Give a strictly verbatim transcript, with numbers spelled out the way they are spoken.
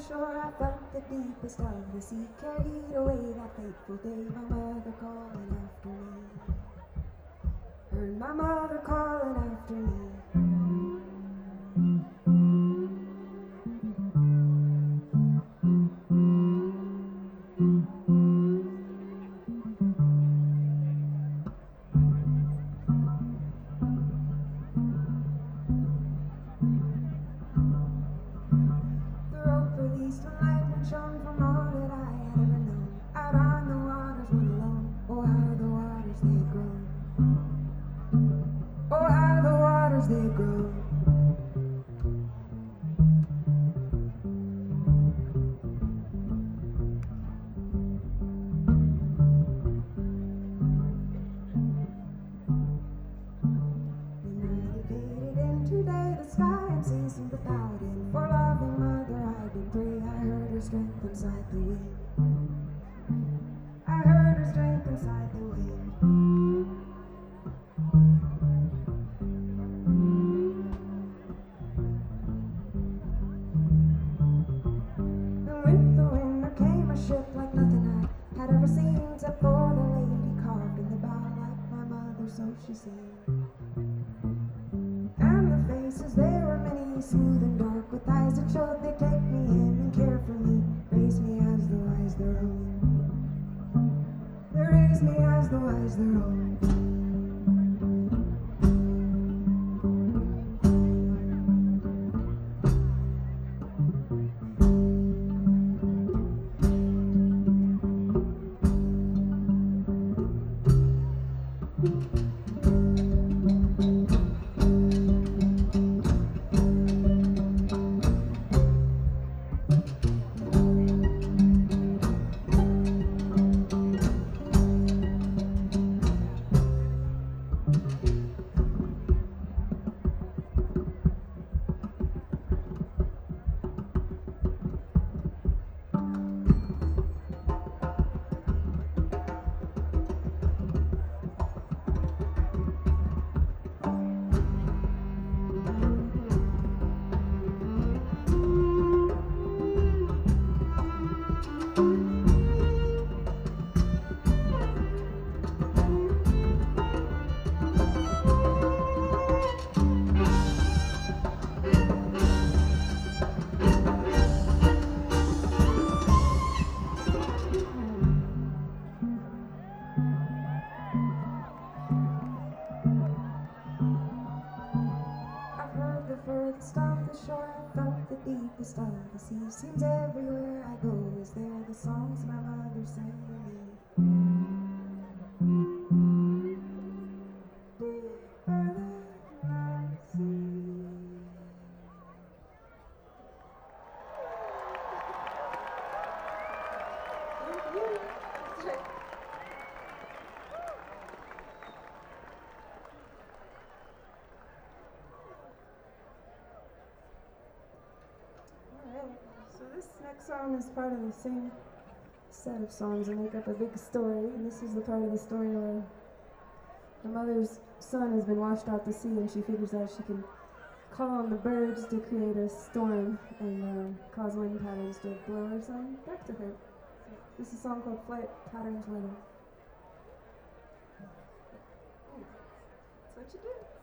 shore, I felt the deepest of the sea, carried away that fateful day, my mother calling after me. Heard my mother calling after me. The rope released when lightning shone from all that I had ever known. Out on the waters when alone, oh how the waters they had grown. Oh how the waters they had grown. Today the sky and sea seemed without end. For loving mother I did pray. I heard her strength inside the wind. I heard her strength inside the wind. And with the wind there came a ship like nothing I had ever seen, except for the lady carved in the bow like my mother, so she seemed. And the faces, they were many, smooth and dark, with eyes that showed they'd take me in and care for me, raise me as the wise their own. They raise me as the wise their own. Furthest of the shore, I felt the deepest of the sea. Seems everywhere I go is there the songs my mother sang to me. Deeper than I see. Thank you. So this next song is part of the same set of songs that make up a big story, and this is the part of the story where her mother's son has been washed out to sea, and she figures out she can call on the birds to create a storm and um, cause wind patterns to blow her son back to her. So this is a song called Flight Patterns Weather. That's what you do.